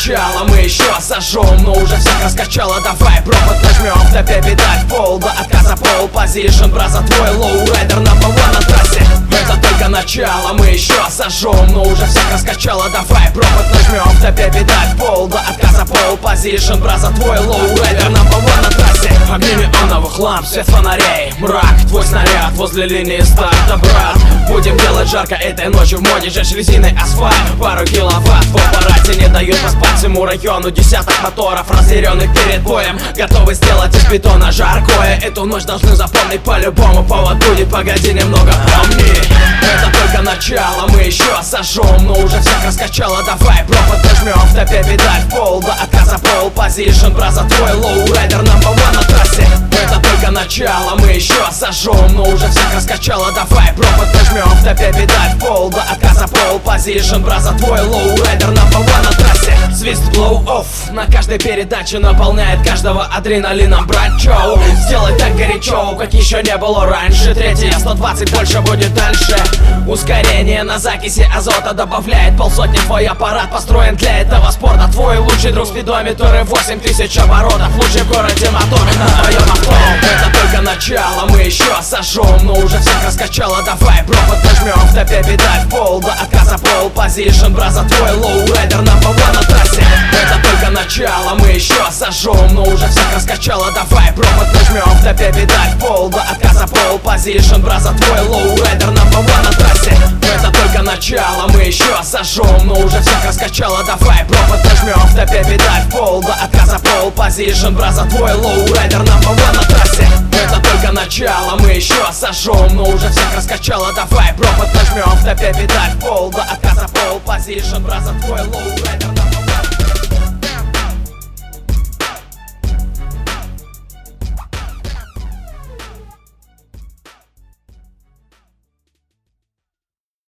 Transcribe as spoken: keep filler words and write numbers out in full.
начало, мы еще сожжем, но уже всех раскачало. Давай пропад нажмем, в топе педаль в пол, до отказа пол позишн, браза твой лоурайдер number one на трассе. Это только начало, мы еще сожжем, но уже всех раскачало. Давай пропад нажмем, в топе педаль в пол, до отказа пол позишн, браза твой лоурайдер number one на трассе. Огни неоновых ламп, свет фонарей, мрак, твой снаряд возле линии старта, брат. Будем делать жарко этой ночью, в моде жечь резиной асфальт. Пару киловатт в аппарате не дают поспать всему району. Десяток моторов, разъяренных перед боем, готовы сделать из бетона жаркое. Эту ночь должны запомнить по любому поводу. Не погоди немного, помни, это только начало, мы еще сожжем, но уже всех раскачало. Давай пропад нажмем, в топе педаль в пол, до отказа пол позишн, браза твой лоурайдер number one на трассе. Это только начало, мы еще сожжем, но уже всех раскачало. Давай пропад нажмем, в топе педаль в пол, до отказа пол позишн, браза твой лоурайдер number one на трассе. Свист blow-off на каждой передаче наполняет каждого адреналином, брат, чоу. Сделай так горячо, как еще не было раньше. Третья сто двадцать, больше будет дальше. Ускорение на закиси азота добавляет полсотни. Твой аппарат построен для этого спорта. Твой лучший друг спидометр и восемь тысяч оборотов. Лучший в городе мотор на твоем авто. Это только начало, мы еще сожжем, но уже всех раскачало. Давай пропад нажмем, в топе педаль в пол, до отказа пол позишн, браза твой лоурайдер number one на трассе. Это только начало, мы еще сожжем, но уже всех раскачало. Давай пропад нажмем, в топе педаль в пол, до отказа пол позишн, браза твой лоурайдер number one на трассе. Это только начало, мы еще сожжем, но уже всех раскачало. Давай пропад нажмем, в топе педаль в пол, до отказа пол позишн, браза твой лоурайдер number one на трассе. Это только начало, мы еще сожжем, но уже всех раскачало. Давай пропад нажмем, в топе педаль в пол, до отказа пол позишн, браза твой лоурайдер number one.